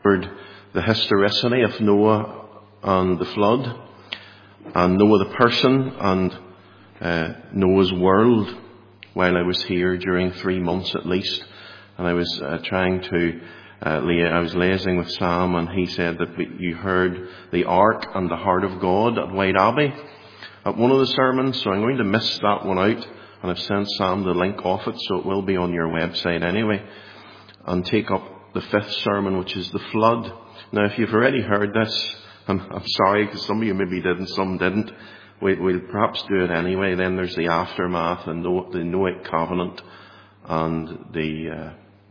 covered the historicity of Noah and the flood, and Noah the person, and Noah's world while I was here during 3 months at least. And I was I was liaising with Sam, and he said that you heard the Ark and the Heart of God at White Abbey at one of the sermons, so I'm going to miss that one out, and I've sent Sam the link off it, so it will be on your website anyway, and take up the 5th sermon, which is the flood. Now, if you've already heard this, I'm sorry, because some of you maybe did and some didn't. We'll perhaps do it anyway. Then there's the aftermath and the Noahic covenant and the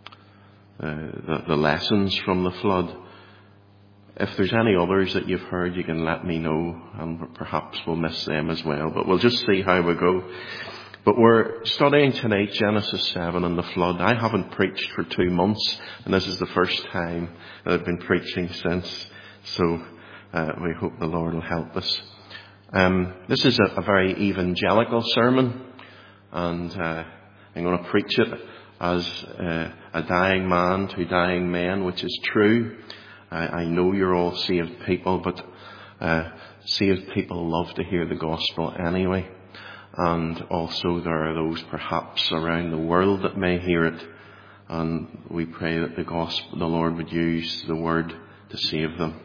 lessons from the flood. If there's any others that you've heard, you can let me know, and perhaps we'll miss them as well. But we'll just see how we go. But we're studying tonight Genesis 7 and the flood. I haven't preached for 2 months, and this is the first time that I've been preaching since. So we hope the Lord will help us. This is a very evangelical sermon, and I'm going to preach it as a dying man to dying men, which is true. I know you're all saved people, but saved people love to hear the gospel anyway. And also there are those perhaps around the world that may hear it. And we pray that the Lord would use the word to save them.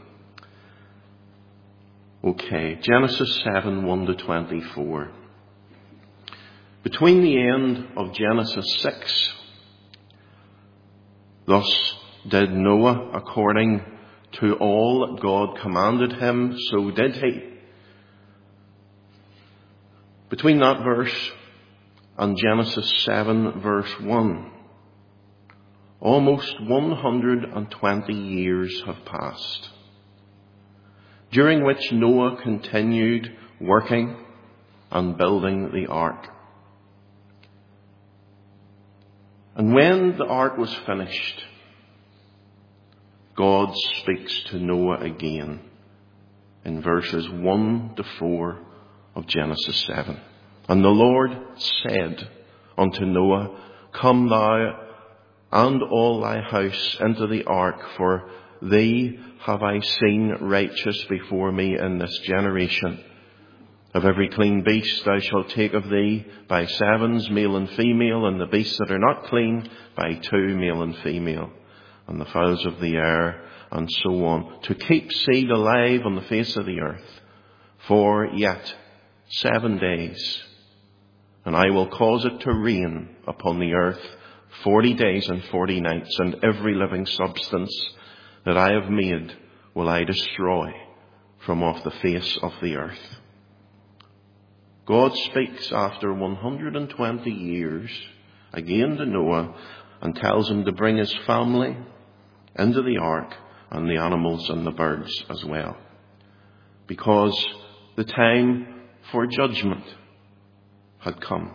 Okay, Genesis 7, 1-24. Between the end of Genesis 6, thus did Noah according to all that God commanded him, so did he. Between that verse and Genesis 7 verse 1, almost 120 years have passed, during which Noah continued working and building the ark. And when the ark was finished, God speaks to Noah again in verses 1-4 of Genesis 7. And the Lord said unto Noah, Come thou and all thy house into the ark, for thee have I seen righteous before me in this generation. Of every clean beast thou shalt take of thee by 7s, male and female, and the beasts that are not clean by 2, male and female, and the fowls of the air, and so on, to keep seed alive on the face of the earth, for yet 7 days, and I will cause it to rain upon the earth 40 days and 40 nights, and every living substance that I have made will I destroy from off the face of the earth. God speaks after 120 years again to Noah and tells him to bring his family into the ark and the animals and the birds as well, because the time for judgment had come.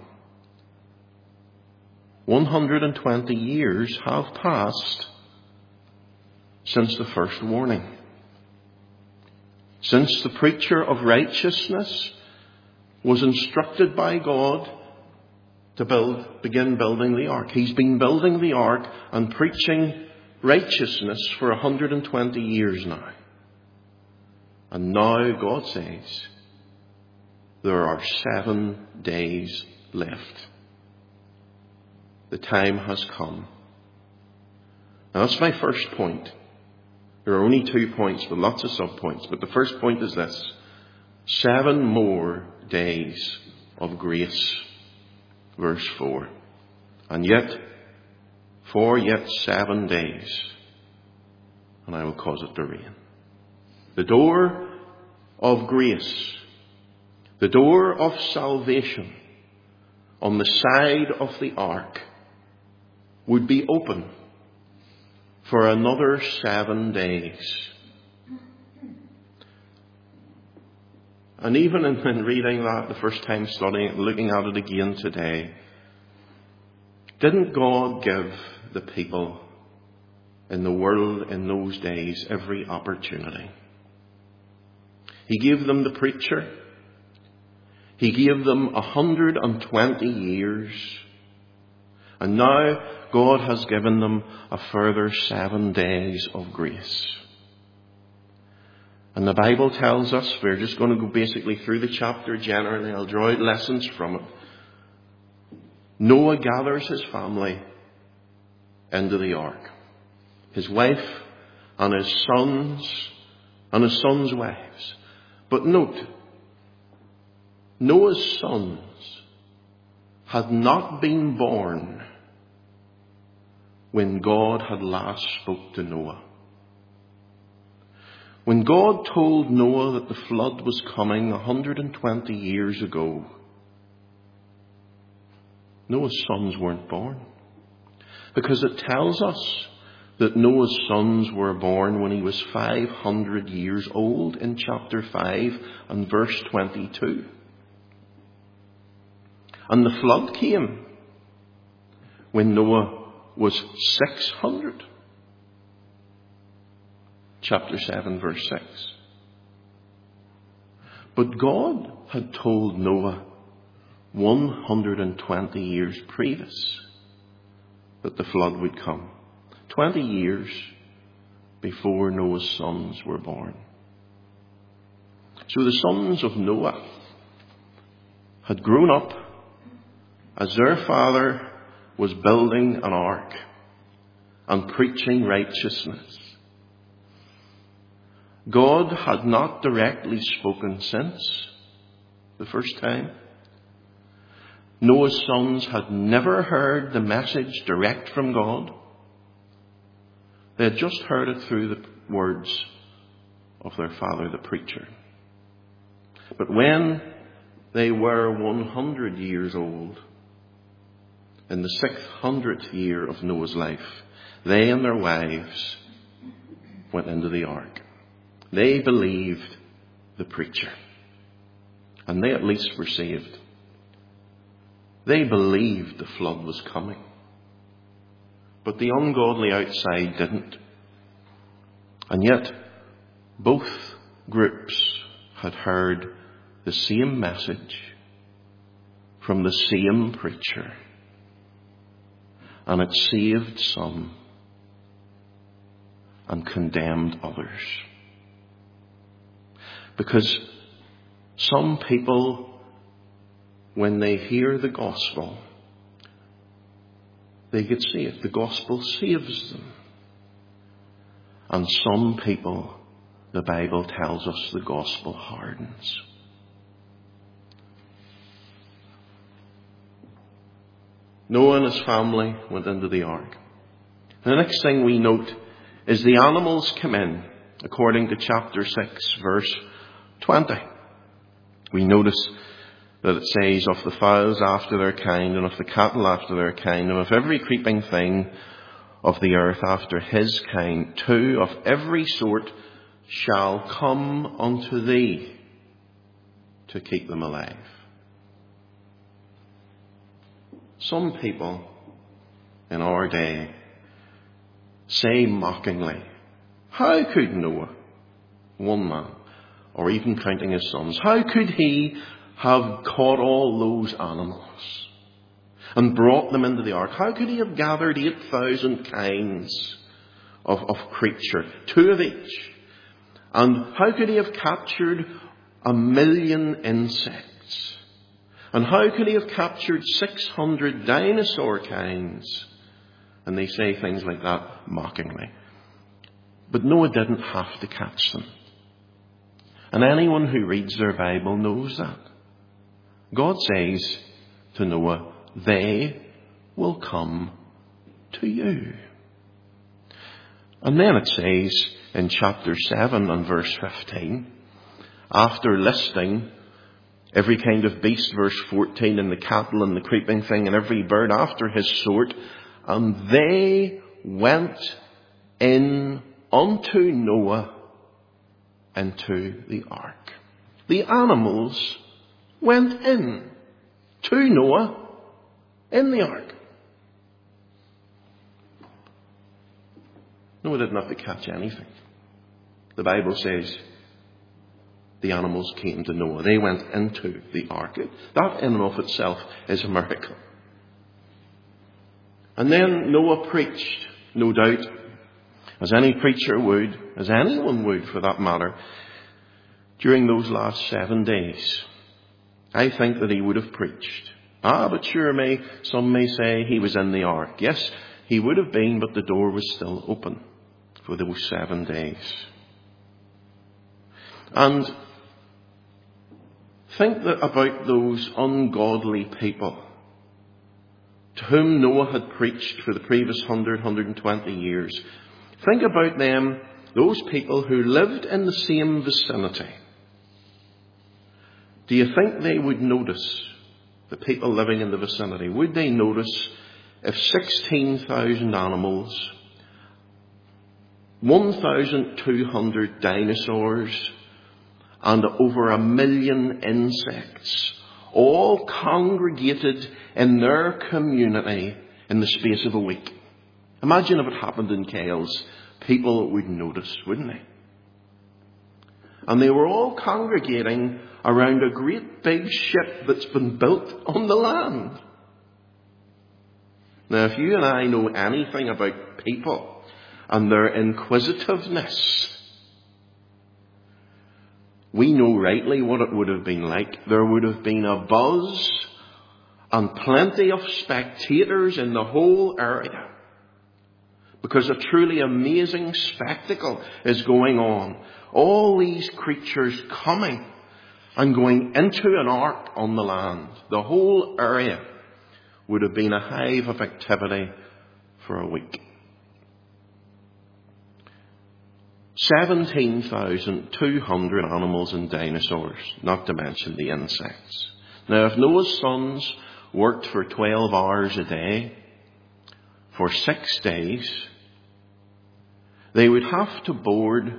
120 years have passed since the first warning. Since the preacher of righteousness was instructed by God to begin building the ark. He's been building the ark and preaching righteousness for 120 years now. And now God says there are 7 days left. The time has come. Now that's my first point. There are only 2 points, but lots of sub-points. But the first point is this: 7 more days of grace. Verse 4. And yet, for yet 7 days, and I will cause it to rain. The door of grace, the door of salvation on the side of the ark would be open for another 7 days. And even in reading that the first time, studying it, looking at it again today, didn't God give the people in the world in those days every opportunity? He gave them the preacher. He gave them 120 years. And now God has given them a further 7 days of grace. And the Bible tells us, we're just going to go basically through the chapter generally, I'll draw out lessons from it. Noah gathers his family into the ark. His wife and his sons' wives. But note, Noah's sons had not been born when God had last spoke to Noah. When God told Noah that the flood was coming 120 years ago, Noah's sons weren't born. Because it tells us that Noah's sons were born when he was 500 years old in chapter 5 and verse 22. And the flood came when Noah was 600. Chapter 7 verse 6. But God had told Noah 120 years previous that the flood would come. 20 years before Noah's sons were born. So the sons of Noah had grown up as their father was building an ark and preaching righteousness. God had not directly spoken since the first time. Noah's sons had never heard the message direct from God. They had just heard it through the words of their father, the preacher. But when they were 100 years old, in the 600th year of Noah's life, they and their wives went into the ark. They believed the preacher. And they at least were saved. They believed the flood was coming. But the ungodly outside didn't. And yet, both groups had heard the same message from the same preacher. And it saved some and condemned others. Because some people, when they hear the gospel, they get saved. The gospel saves them. And some people, the Bible tells us, the gospel hardens. Noah and his family went into the ark. And the next thing we note is the animals come in, according to chapter 6, verse 20. We notice that it says, of the fowls after their kind, and of the cattle after their kind, and of every creeping thing of the earth after his kind, 2 of every sort shall come unto thee to keep them alive. Some people in our day say mockingly, how could Noah, one man, or even counting his sons, how could he have caught all those animals and brought them into the ark? How could he have gathered 8,000 kinds of creature, 2 of each? And how could he have captured 1,000,000 insects? And how could he have captured 600 dinosaur kinds? And they say things like that mockingly. But Noah didn't have to catch them. And anyone who reads their Bible knows that. God says to Noah, they will come to you. And then it says in chapter 7 and verse 15, after listing every kind of beast, verse 14, and the cattle and the creeping thing and every bird after his sort, and they went in unto Noah into the ark. The animals went in to Noah in the ark. Noah didn't have to catch anything. The Bible says the animals came to Noah. They went into the ark. That in and of itself is a miracle. And then Noah preached, no doubt, as any preacher would, as anyone would for that matter, during those last 7 days. I think that he would have preached. But sure, some may say he was in the ark. Yes, he would have been, but the door was still open for those 7 days. And think about those ungodly people to whom Noah had preached for the previous 120 years. Think about them, those people who lived in the same vicinity. Do you think they would notice, the people living in the vicinity, would they notice if 16,000 animals, 1,200 dinosaurs, and over 1 million insects all congregated in their community in the space of a week? Imagine if it happened in Cales. People would notice, wouldn't they? And they were all congregating around a great big ship that's been built on the land. Now, if you and I know anything about people and their inquisitiveness, we know rightly what it would have been like. There would have been a buzz and plenty of spectators in the whole area, because a truly amazing spectacle is going on. All these creatures coming and going into an ark on the land. The whole area would have been a hive of activity for a week. 17,200 animals and dinosaurs, not to mention the insects. Now, if Noah's sons worked for 12 hours a day for 6 days, they would have to board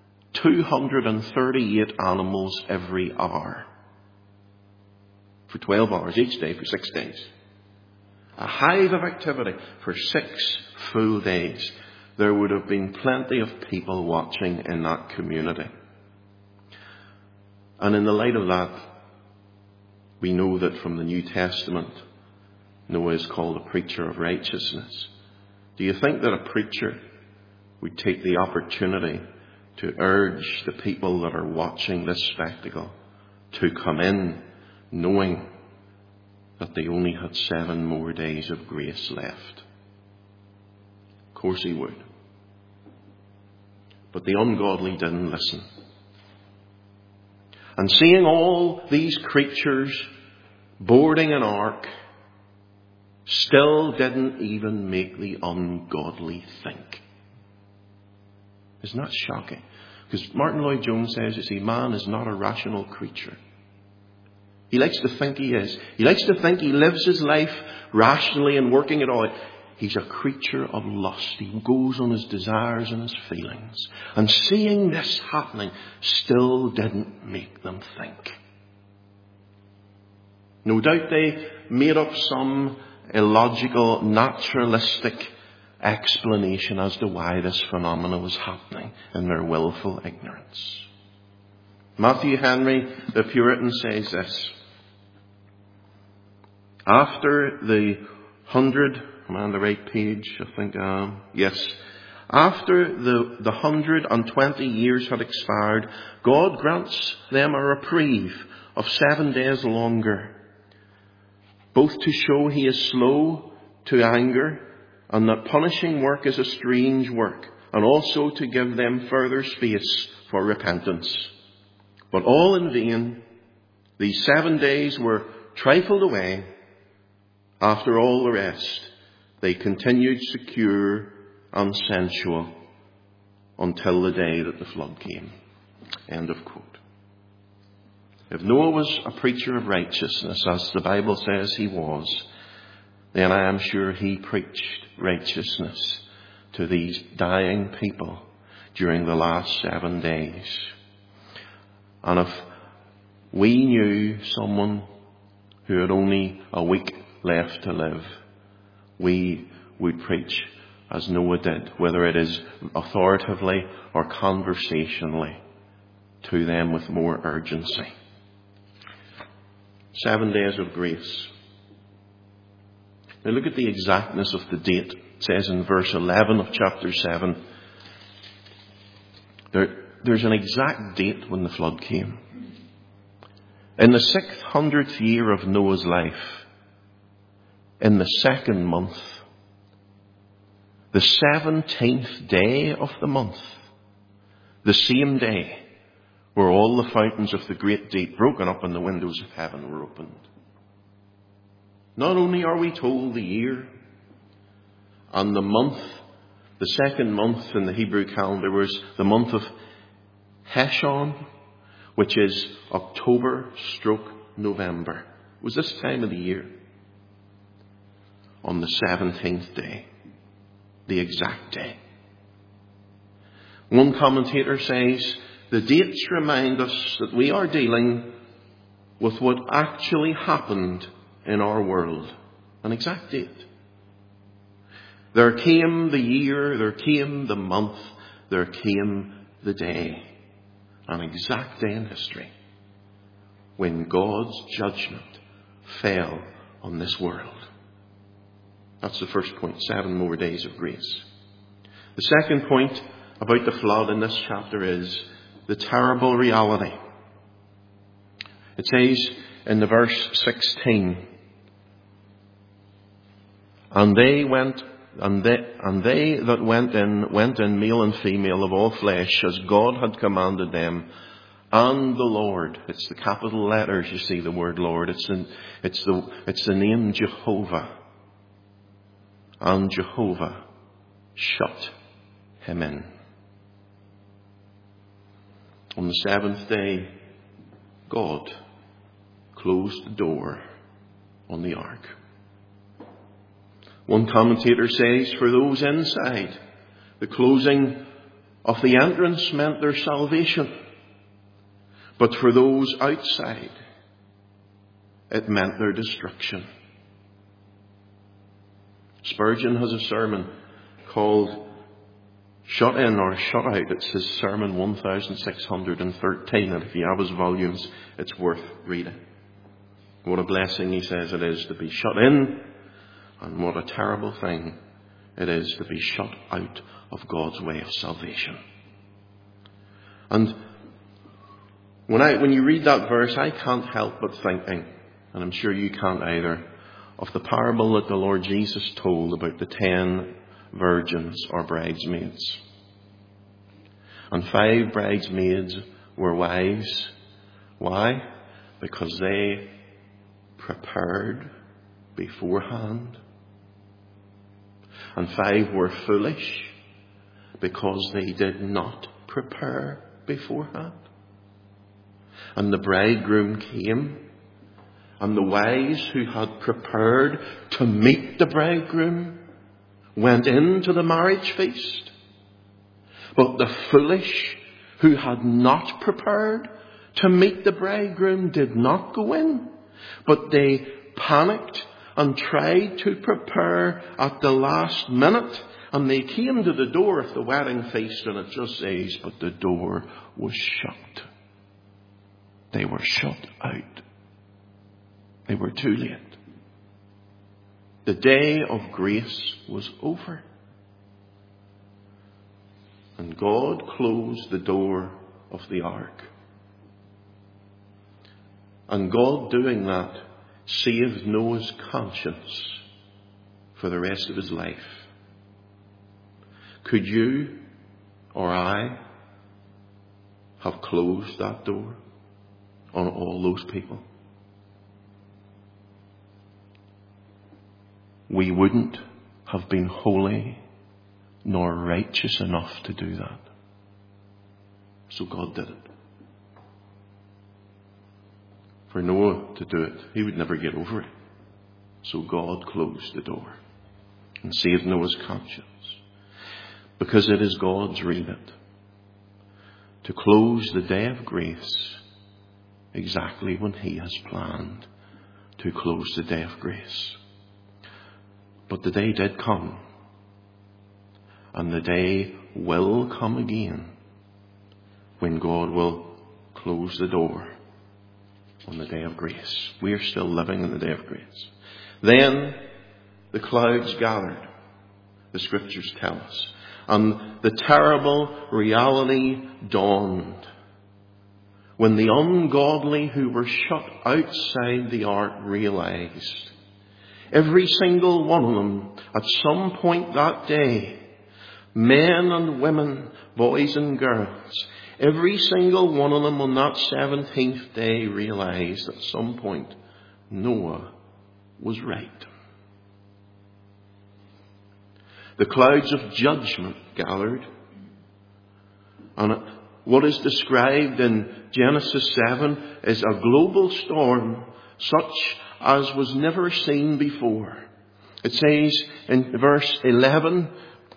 238 animals every hour for 12 hours each day for 6 days. A hive of activity for 6 full days. There would have been plenty of people watching in that community. And in the light of that, we know that from the New Testament, Noah is called a preacher of righteousness. Do you think that a preacher would take the opportunity to urge the people that are watching this spectacle to come in, knowing that they only had 7 more days of grace left? Of course he would. But the ungodly didn't listen. And seeing all these creatures boarding an ark still didn't even make the ungodly think. Isn't that shocking? Because Martin Lloyd-Jones says, you see, man is not a rational creature. He likes to think he is. He likes to think he lives his life rationally and working it out. He's a creature of lust. He goes on his desires and his feelings. And seeing this happening still didn't make them think. No doubt they made up some illogical, naturalistic explanation as to why this phenomenon was happening in their willful ignorance. Matthew Henry, the Puritan, says this: after the 100, am I on the right page? I think I am. Yes. After the 120 years had expired, God grants them a reprieve of 7 days longer, both to show he is slow to anger, and that punishing work is a strange work, and also to give them further space for repentance. But all in vain. These 7 days were trifled away. After all the rest, they continued secure and sensual until the day that the flood came. End of quote. If Noah was a preacher of righteousness, as the Bible says he was, then I am sure he preached righteousness to these dying people during the last 7 days. And if we knew someone who had only a week left to live, we would preach as Noah did, whether it is authoritatively or conversationally, to them with more urgency. 7 days of grace. Now look at the exactness of the date. It says in verse 11 of chapter 7, there's an exact date when the flood came. In the 600th year of Noah's life, in the second month, the 17th day of the month, the same day where all the fountains of the great deep broken up and the windows of heaven were opened. Not only are we told the year and the month, the second month in the Hebrew calendar was the month of Heshon, which is October/November. It was this time of the year. On the 17th day. The exact day. One commentator says, the dates remind us that we are dealing with what actually happened in our world. An exact date. There came the year, there came the month, there came the day. An exact day in history when God's judgment fell on this world. That's the first point, 7 more days of grace. The second point about the flood in this chapter is the terrible reality. It says in the verse 16, and they that went in male and female of all flesh, as God had commanded them, and the Lord. It's the capital letters, you see, the word Lord. It's the name Jehovah. And Jehovah shut him in. On the 7th day, God closed the door on the ark. One commentator says, for those inside, the closing of the entrance meant their salvation. But for those outside, it meant their destruction. Spurgeon has a sermon called Shut In or Shut Out. It's his sermon 1613, and if you have his volumes, it's worth reading. What a blessing, he says, it is to be shut in, and what a terrible thing it is to be shut out of God's way of salvation. And when you read that verse, I can't help but thinking, and I'm sure you can't either, of the parable that the Lord Jesus told about the 10 virgins or bridesmaids. And 5 bridesmaids were wives. Why? Because they prepared beforehand. And 5 were foolish because they did not prepare beforehand. And the bridegroom came. And the wise who had prepared to meet the bridegroom went into the marriage feast. But the foolish who had not prepared to meet the bridegroom did not go in. But they panicked and tried to prepare at the last minute. And they came to the door of the wedding feast, and it just says, but the door was shut. They were shut out. They were too late. The day of grace was over. And God closed the door of the ark. And God doing that saved Noah's conscience for the rest of his life. Could you or I have closed that door on all those people? We wouldn't have been holy nor righteous enough to do that. So God did it. For Noah to do it, he would never get over it. So God closed the door and saved Noah's conscience. Because it is God's remit to close the day of grace exactly when he has planned to close the day of grace. But the day did come, and the day will come again when God will close the door on the day of grace. We are still living in the day of grace. Then the clouds gathered, the scriptures tell us, and the terrible reality dawned when the ungodly who were shut outside the ark realized, every single one of them at some point that day, men and women, boys and girls, every single one of them on that 17th day realized at some point Noah was right. The clouds of judgment gathered, and what is described in Genesis 7 is a global storm such as was never seen before. It says in verse 11,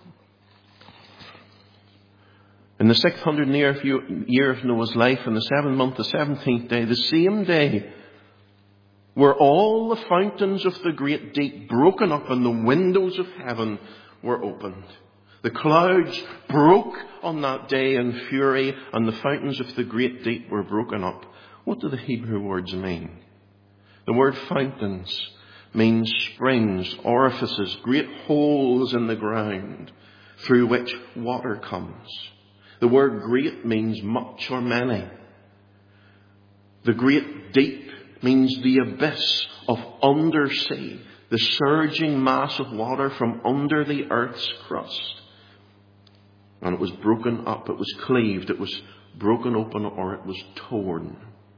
in the 600th year of Noah's life, in the 7th month, the 17th day, the same day, were all the fountains of the great deep broken up and the windows of heaven were opened. The clouds broke on that day in fury and the fountains of the great deep were broken up. What do the Hebrew words mean? The word fountains means springs, orifices, great holes in the ground through which water comes. The word great means much or many. The great deep means the abyss of undersea, the surging mass of water from under the earth's crust. And it was broken up, it was cleaved, it was broken open, or it was torn.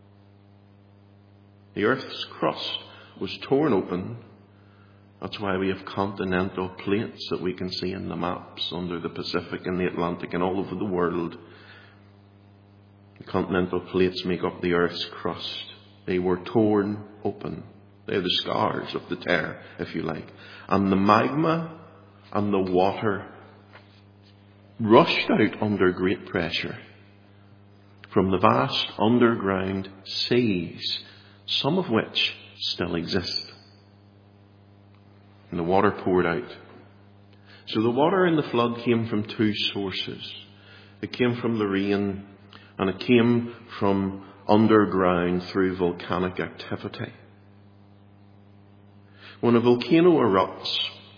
The earth's crust was torn open. That's why we have continental plates that we can see in the maps under the Pacific and the Atlantic and all over the world. The continental plates make up the earth's crust. They were torn open. They're the scars of the tear, if you like. And the magma and the water rushed out under great pressure from the vast underground seas, some of which still exist. And the water poured out. So the water in the flood came from two sources. It came from the rain and it came from underground through volcanic activity. When a volcano erupts,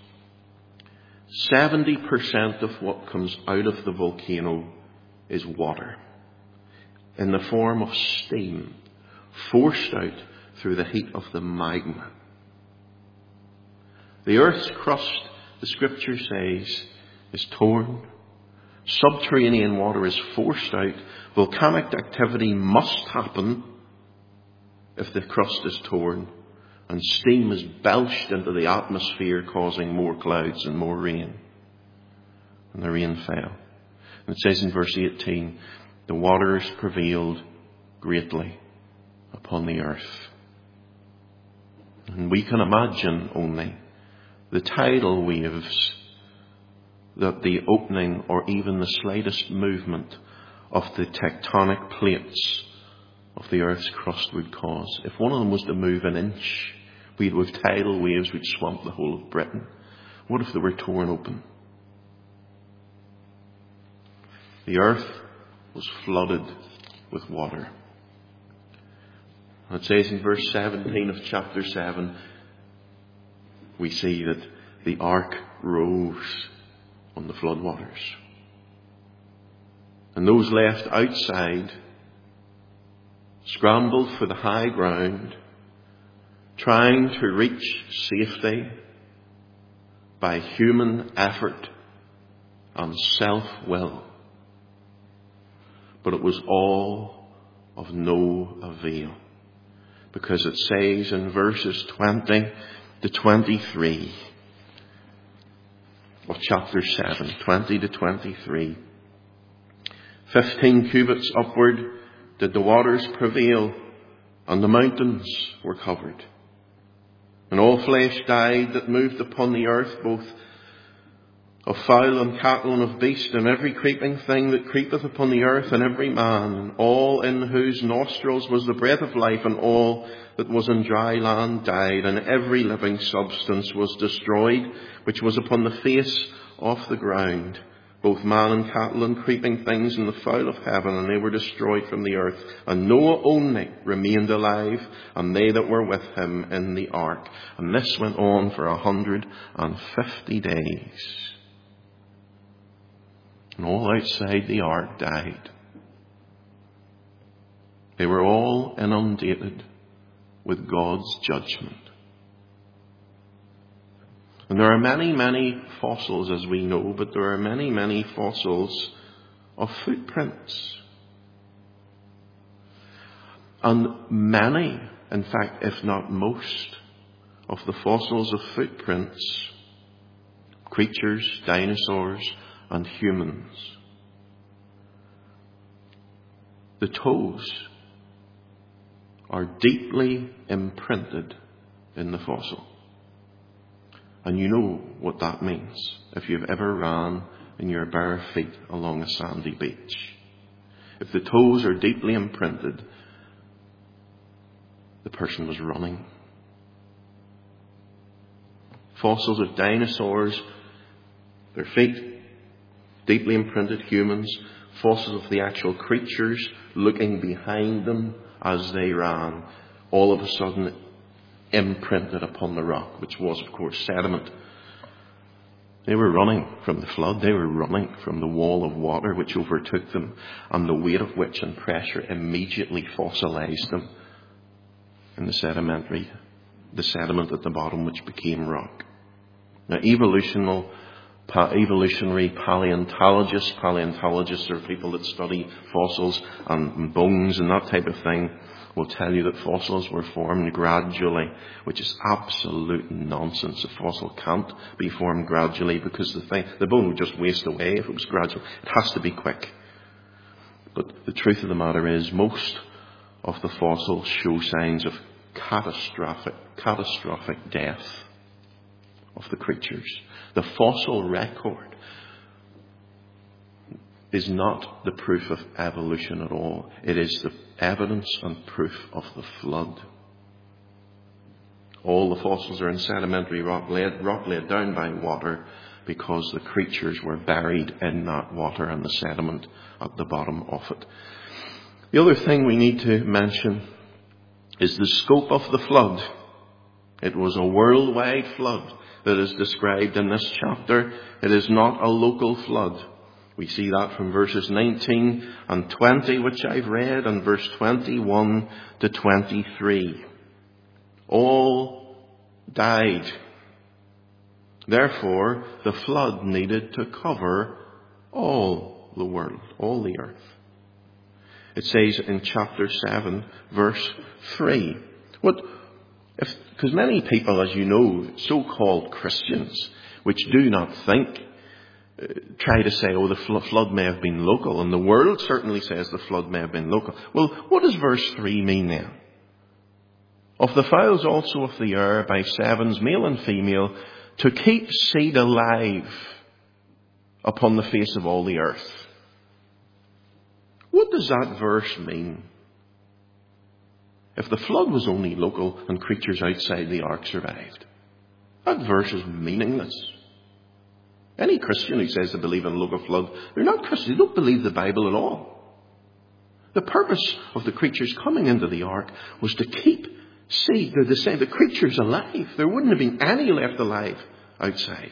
70% of what comes out of the volcano is water in the form of steam forced out through the heat of the magma. The earth's crust, the scripture says, is torn. Subterranean water is forced out. Volcanic activity must happen if the crust is torn. And steam is belched into the atmosphere, causing more clouds and more rain. And the rain fell. And it says in verse 18, the waters prevailed greatly upon the earth. And we can imagine only the tidal waves that the opening or even the slightest movement of the tectonic plates of the earth's crust would cause. If one of them was to move an inch, we'd have tidal waves which swamp the whole of Britain. What if they were torn open? The earth was flooded with water. And it says in verse 17 of chapter 7, we see that the ark rose on the floodwaters. And those left outside scrambled for the high ground, trying to reach safety by human effort and self-will. But it was all of no avail. Because it says in verses 20 to 23 of chapter 7, 20 to 23, 15 cubits upward did the waters prevail, and the mountains were covered. And all flesh died that moved upon the earth, both of fowl and cattle and of beast, and every creeping thing that creepeth upon the earth, and every man, and all in whose nostrils was the breath of life, and all that was in dry land died, and every living substance was destroyed, which was upon the face of the ground. both man and cattle and creeping things and the fowl of heaven, and they were destroyed from the earth. And Noah only remained alive, and they that were with him in the ark. And this went on for 150 days. And all outside the ark died. They were all inundated with God's judgment. And there are many, many fossils, as we know, but there are many, many fossils of footprints. And many, in fact, if not most, of the fossils of footprints, creatures, dinosaurs, and humans, the toes are deeply imprinted in the fossil. And you know what that means if you've ever ran in your bare feet along a sandy beach. If the toes are deeply imprinted, the person was running. Fossils of dinosaurs, their feet deeply imprinted, humans. Fossils of the actual creatures looking behind them as they ran, all of a sudden imprinted upon the rock, which was, of course, sediment. They were running from the flood. They were running from the wall of water which overtook them, and the weight of which and pressure immediately fossilized them in the sediment at the bottom, which became rock. Now, evolutionary paleontologists are people that study fossils and bones and that type of thing, will tell you that fossils were formed gradually, which is absolute nonsense. A fossil can't be formed gradually because the bone would just waste away if it was gradual. It has to be quick. But the truth of the matter is, most of the fossils show signs of catastrophic death of the creatures. The fossil record is not the proof of evolution at all. It is the evidence and proof of the flood. All the fossils are in sedimentary rock laid down by water, because the creatures were buried in that water and the sediment at the bottom of it. The other thing we need to mention is the scope of the flood. It was a worldwide flood that is described in this chapter. It is not a local flood. We see that from verses 19 and 20, which I've read, and verse 21 to 23. All died. Therefore, the flood needed to cover all the world, all the earth. It says in chapter 7, verse 3. Because many people, as you know, so-called Christians, which do not think, try to say, the flood may have been local, and the world certainly says the flood may have been local. Well, what does verse 3 mean then? Of the fowls also of the air by sevens, male and female, to keep seed alive upon the face of all the earth. What does that verse mean? If the flood was only local and creatures outside the ark survived, that verse is meaningless. Any Christian who says they believe in a local flood, they're not Christians. They don't believe the Bible at all. The purpose of the creatures coming into the ark was to keep seed, the creatures alive. There wouldn't have been any left alive outside.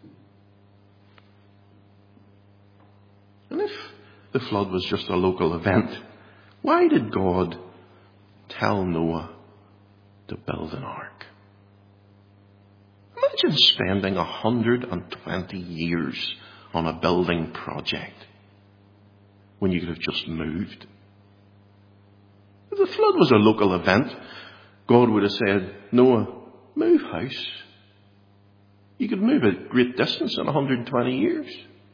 And if the flood was just a local event, why did God tell Noah to build an ark? Imagine spending 120 years on a building project when you could have just moved. If the flood was a local event, God would have said, Noah, move house. You could move a great distance in 120 years.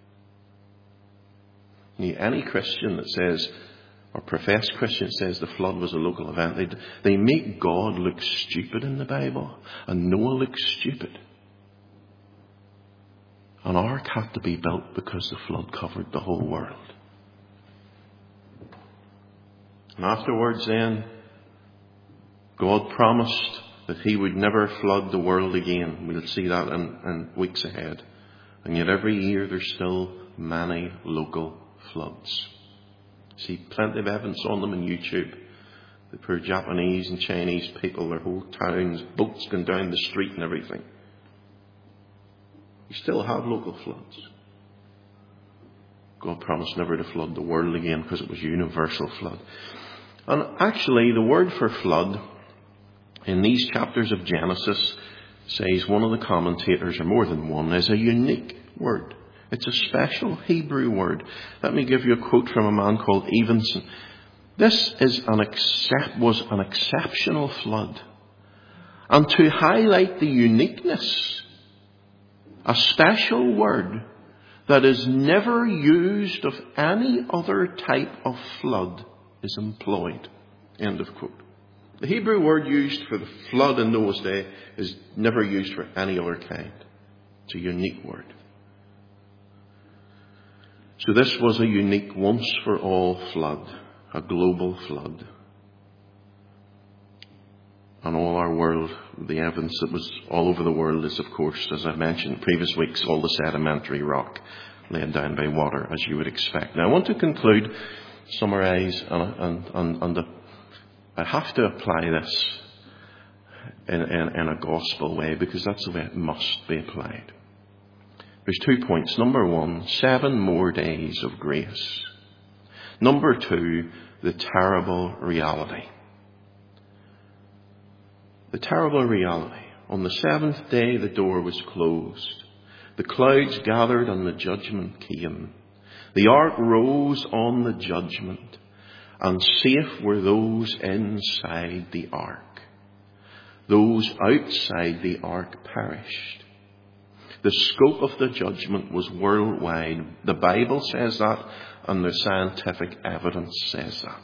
Any Christian that says, or professed Christian says the flood was a local event, they make God look stupid in the Bible, and Noah looks stupid. An ark had to be built because the flood covered the whole world. And afterwards then, God promised that he would never flood the world again. We'll see that in weeks ahead. And yet every year there's still many local floods. See plenty of evidence on them on YouTube. The poor Japanese and Chinese people, their whole towns, boats going down the street and everything. You still have local floods. God promised never to flood the world again because it was a universal flood. And actually, the word for flood in these chapters of Genesis, says one of the commentators, or more than one, is a unique word. It's a special Hebrew word. Let me give you a quote from a man called Evenson. This was an exceptional flood. And to highlight the uniqueness, a special word that is never used of any other type of flood is employed. End of quote. The Hebrew word used for the flood in Noah's day is never used for any other kind. It's a unique word. So this was a unique once-for-all flood, a global flood. And all our world, the evidence that was all over the world is, of course, as I mentioned in previous weeks, all the sedimentary rock laid down by water, as you would expect. Now I want to conclude, summarise, and I have to apply this in a gospel way, because that's the way it must be applied. There's 2 points. Number 1, 7 more days of grace. Number 2, the terrible reality. The terrible reality. On the 7th day the door was closed. The clouds gathered and the judgment came. The ark rose on the judgment. And safe were those inside the ark. Those outside the ark perished. The scope of the judgment was worldwide. The Bible says that, and the scientific evidence says that.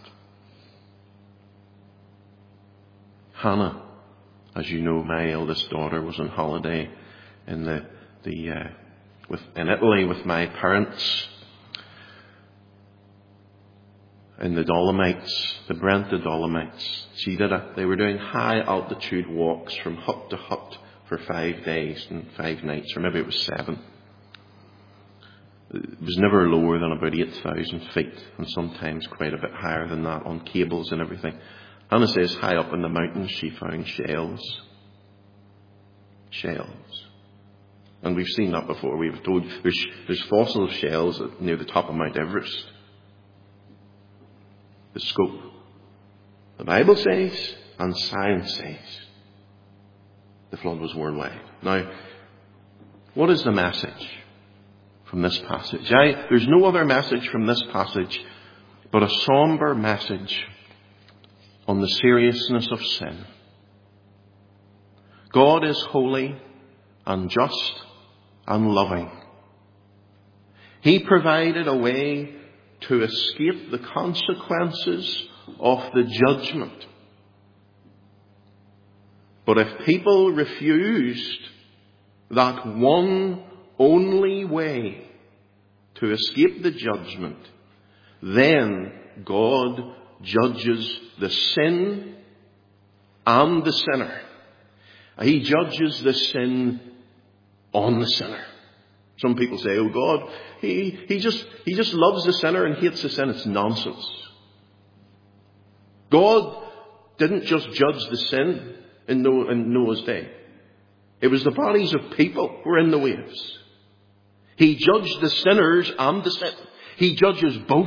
Hannah, as you know, my eldest daughter, was on holiday in Italy with my parents. In the Dolomites, the Brenta Dolomites. They were doing high altitude walks from hut to hut for 5 days and 5 nights, or maybe it was 7. It was never lower than about 8,000 feet, and sometimes quite a bit higher than that on cables and everything. Hannah says high up in the mountains she found shells. Shells. And we've seen that before. We've told there's fossil shells near the top of Mount Everest. The scope. The Bible says, and science says, the flood was worldwide. Now, what is the message from this passage? There's no other message from this passage but a somber message on the seriousness of sin. God is holy and just and loving. He provided a way to escape the consequences of the judgment. But if people refused that one only way to escape the judgment, then God judges the sin and the sinner. He judges the sin on the sinner. Some people say, oh God, he just loves the sinner and hates the sin. It's nonsense. God didn't just judge the sin in Noah's day. It was the bodies of people who were in the waves. He judged the sinners and the sin. He judges both.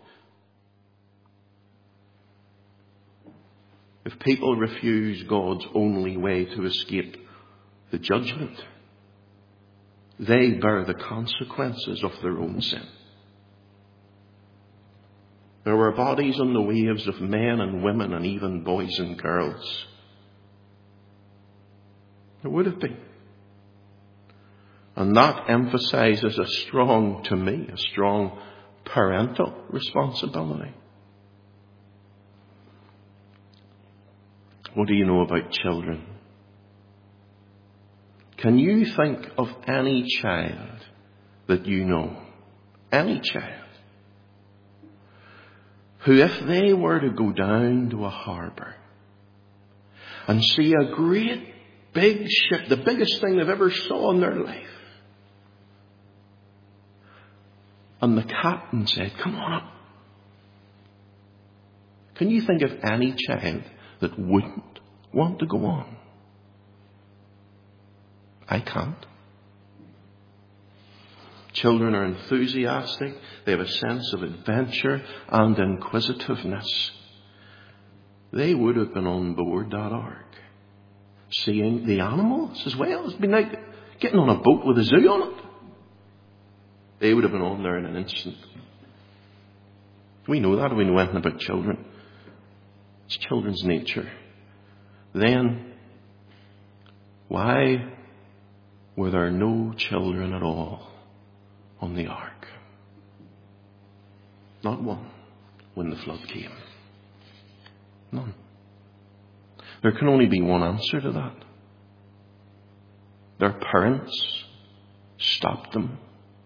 If people refuse God's only way to escape the judgment, they bear the consequences of their own sin. There were bodies on the waves of men and women and even boys and girls. There would have been. And that emphasizes a strong parental responsibility. What do you know about children? Can you think of any child that you know, any child, who if they were to go down to a harbour and see a great big ship, the biggest thing they've ever saw in their life, And the captain said, come on up. Can you think of any child that wouldn't want to go on? I can't. Children are enthusiastic. They have a sense of adventure and inquisitiveness. They would have been on board that ark, seeing the animals as well. It's been like getting on a boat with a zoo on it. They would have been on there in an instant. We know that. We know anything about children. It's children's nature. Then, why were there no children at all on the ark? Not one when the flood came. None. There can only be one answer to that. Their parents stopped them.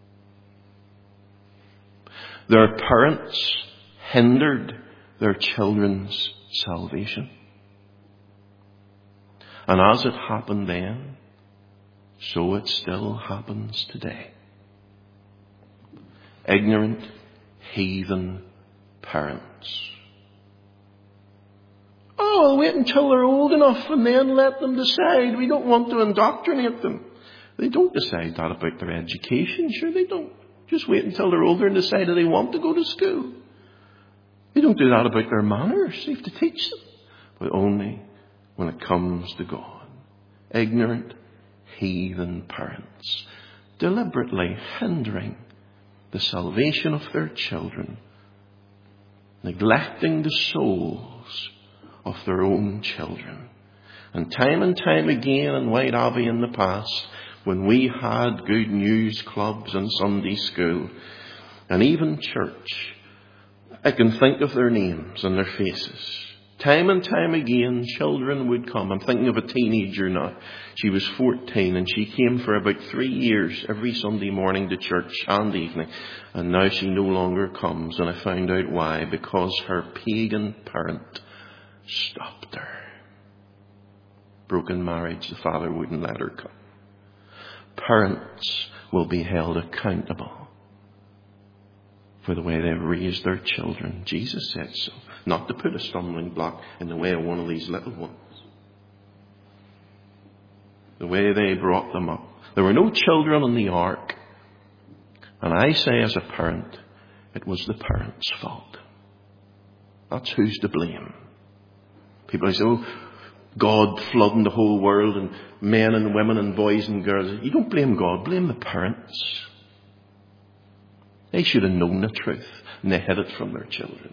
Their parents hindered their children's salvation. And as it happened then, so it still happens today. Ignorant, heathen parents. Oh, wait until they're old enough and then let them decide. We don't want to indoctrinate them. They don't decide that about their education. Sure, they don't. Just wait until they're older and decide that they want to go to school. They don't do that about their manners. They have to teach them. But only when it comes to God. Ignorant, heathen parents deliberately hindering the salvation of their children, neglecting the souls of their own children. And time again in White Abbey in the past, when we had good news clubs and Sunday school, and even church, I can think of their names and their faces. Time and time again, children would come. I'm thinking of a teenager now. She was 14 and she came for about 3 years every Sunday morning to church and evening. And now she no longer comes. And I found out why. Because her pagan parent stopped her. Broken marriage, the father wouldn't let her come. Parents will be held accountable for the way they've raised their children. Jesus said so. Not to put a stumbling block in the way of one of these little ones. The way they brought them up. There were no children on the ark. And I say as a parent, it was the parents' fault. That's who's to blame. People say, oh, God flooding the whole world and men and women and boys and girls. You don't blame God, blame the parents. They should have known the truth and they hid it from their children.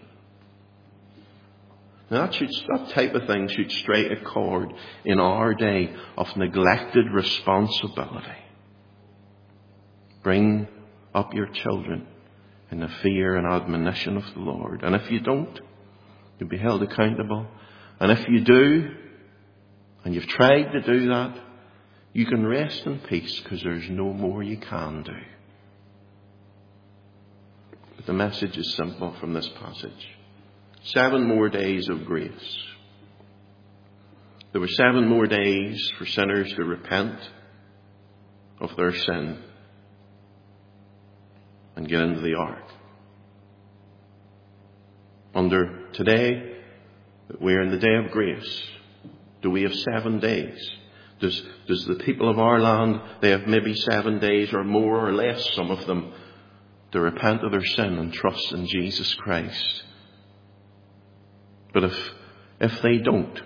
Now that type of thing should strike a chord in our day of neglected responsibility. Bring up your children in the fear and admonition of the Lord. And if you don't, you'll be held accountable. And if you do, and you've tried to do that, you can rest in peace because there's no more you can do. But the message is simple from this passage. 7 more days of grace. There were 7 more days for sinners to repent of their sin and get into the ark. Under today, we're in the day of grace. Do we have 7 days? Does the people of our land, they have maybe 7 days or more or less, some of them, to repent of their sin and trust in Jesus Christ. But if they don't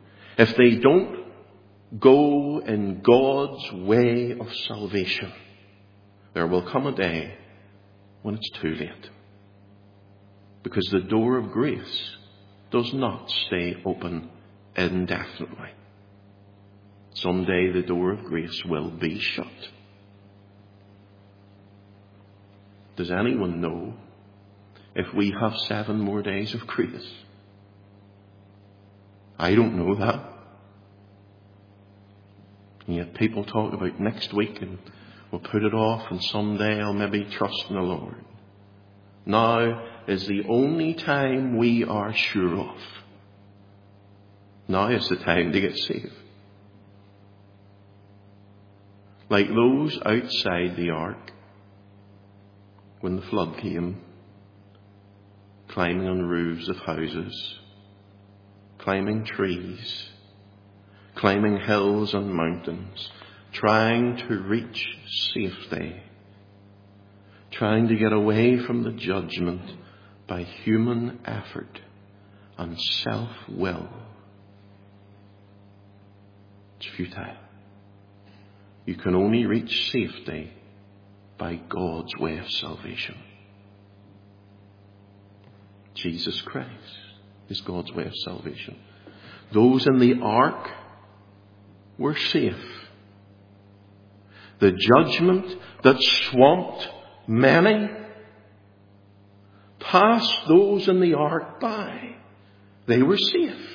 go in God's way of salvation, there will come a day when it's too late. Because the door of grace does not stay open indefinitely. Someday the door of grace will be shut. Does anyone know if we have 7 more days of grace? I don't know that. And yet people talk about next week and we'll put it off and someday I'll maybe trust in the Lord. Now is the only time we are sure of. Now is the time to get saved. Like those outside the ark, when the flood came, climbing on roofs of houses, climbing trees, climbing hills and mountains, trying to reach safety, trying to get away from the judgment by human effort and self-will. It's futile. You can only reach safety by God's way of salvation. Jesus Christ is God's way of salvation. Those in the ark were safe. The judgment that swamped many passed those in the ark by. They were safe.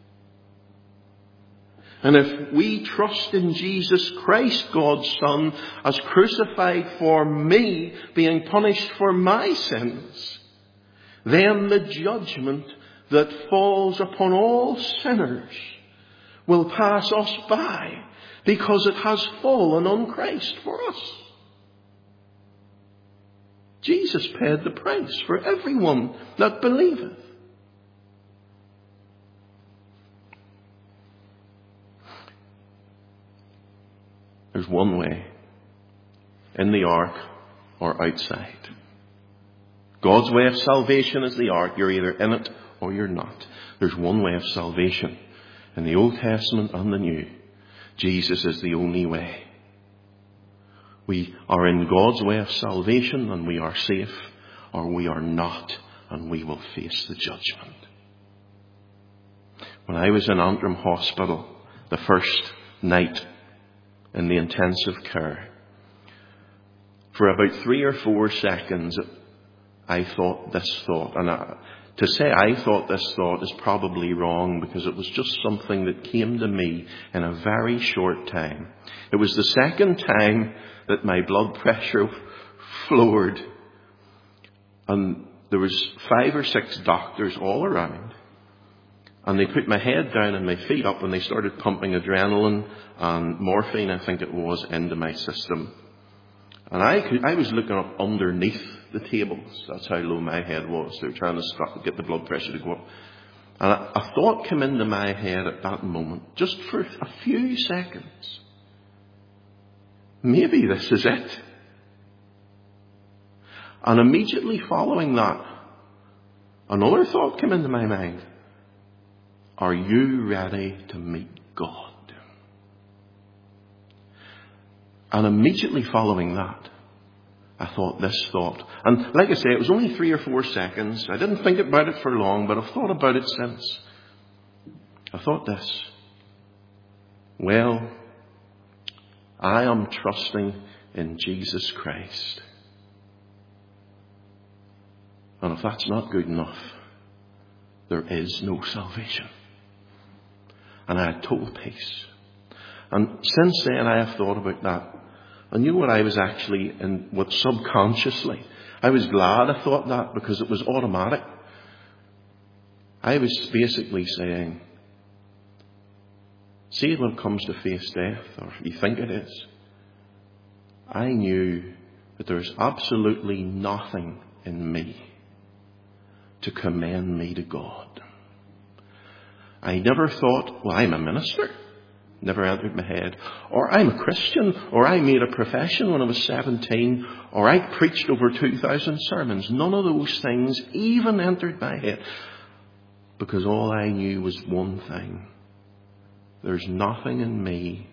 And if we trust in Jesus Christ, God's Son, as crucified for me, being punished for my sins, then the judgment that falls upon all sinners will pass us by, because it has fallen on Christ for us. Jesus paid the price for everyone that believeth. There's one way, in the ark or outside. God's way of salvation is the ark. You're either in it or you're not. There's one way of salvation. In the Old Testament and the New, Jesus is the only way. We are in God's way of salvation and we are safe, or we are not and we will face the judgment. When I was in Antrim Hospital, the first night in the intensive care, for about 3 or 4 seconds, I thought this thought. And to say I thought this thought is probably wrong, because it was just something that came to me in a very short time. It was the second time that my blood pressure floored. And there was 5 or 6 doctors all around. And they put my head down and my feet up, and they started pumping adrenaline and morphine, I think it was, into my system. And I was looking up underneath the tables. That's how low my head was. They were trying to get the blood pressure to go up. And a thought came into my head at that moment, just for a few seconds. Maybe this is it. And immediately following that, another thought came into my mind. Are you ready to meet God? And immediately following that, I thought this thought. And like I say, it was only 3 or 4 seconds. I didn't think about it for long, but I've thought about it since. I thought this. Well, I am trusting in Jesus Christ. And if that's not good enough, there is no salvation. And I had total peace. And since then I have thought about that. I knew what I was actually in, what subconsciously. I was glad I thought that, because it was automatic. I was basically saying, see, when it comes to face death, or you think it is, I knew that there's absolutely nothing in me to commend me to God. I never thought, well, I'm a minister. Never entered my head. Or I'm a Christian. Or I made a profession when I was 17. Or I preached over 2,000 sermons. None of those things even entered my head. Because all I knew was one thing. There's nothing in me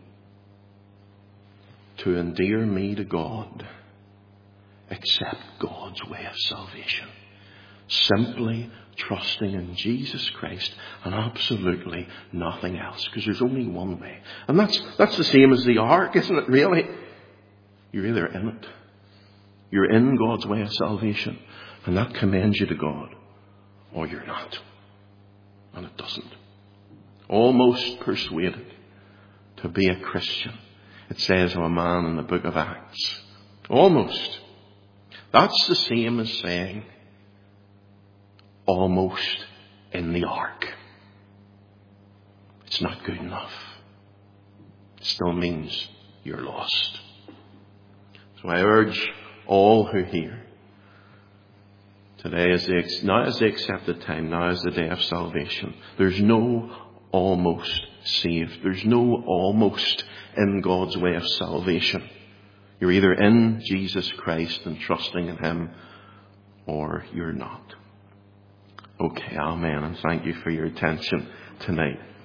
to endear me to God except God's way of salvation. Simply trusting in Jesus Christ and absolutely nothing else, because there's only one way. And that's the same as the ark, isn't it, really? You're either in it, you're in God's way of salvation, and that commends you to God, or you're not. And it doesn't. Almost persuaded to be a Christian, it says of a man in the book of Acts. Almost. That's the same as saying almost in the ark. It's not good enough. It still means you're lost. So I urge all who hear Today now is the accepted time. Now is the day of salvation. There's no almost saved. There's no almost in God's way of salvation. You're either in Jesus Christ and trusting in Him, or you're not. Okay, amen. And thank you for your attention tonight.